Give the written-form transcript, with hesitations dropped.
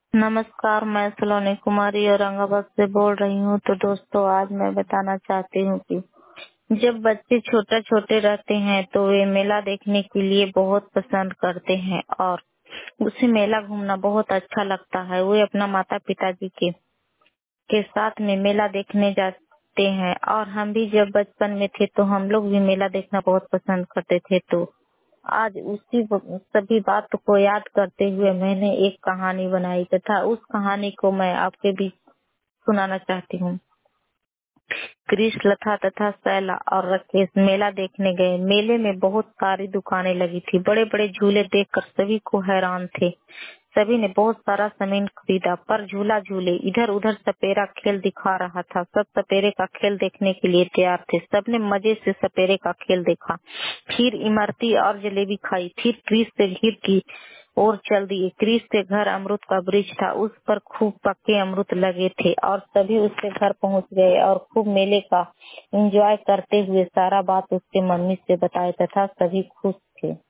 नमस्कार, मैं सलोनी कुमारी औरंगाबाद से बोल रही हूँ। तो दोस्तों, आज मैं बताना चाहती हूँ कि जब बच्चे छोटे रहते हैं तो वे मेला देखने के लिए बहुत पसंद करते हैं और उसे मेला घूमना बहुत अच्छा लगता है। वे अपना माता पिताजी के साथ में मेला देखने जाते हैं और हम भी जब बचपन में थे तो हम लोग भी मेला देखना बहुत पसंद करते थे। तो आज उसी सभी बात को याद करते हुए मैंने एक कहानी बनाई तथा उस कहानी को मैं आपके बीच सुनाना चाहती हूँ। कृष, लता तथा शैला और राकेश मेला देखने गए। मेले में बहुत सारी दुकानें लगी थी। बड़े बड़े झूले देखकर सभी को हैरान थे। सभी ने बहुत सारा सामान खरीदा, पर झूला झूले इधर उधर सपेरा खेल दिखा रहा था। सब सपेरे का खेल देखने के लिए तैयार थे। सबने मजे से सपेरे का खेल देखा, फिर इमरती और जलेबी खाई। फिर कृष से घर की ओर चल दिए। कृष के घर अमरूद का वृक्ष था, उस पर खूब पक्के अमरूद लगे थे और सभी उसके घर पहुंच गए और खूब मेले का एंजॉय करते हुए सारा बात उसके मम्मी से बताए तथा सभी खुश थे।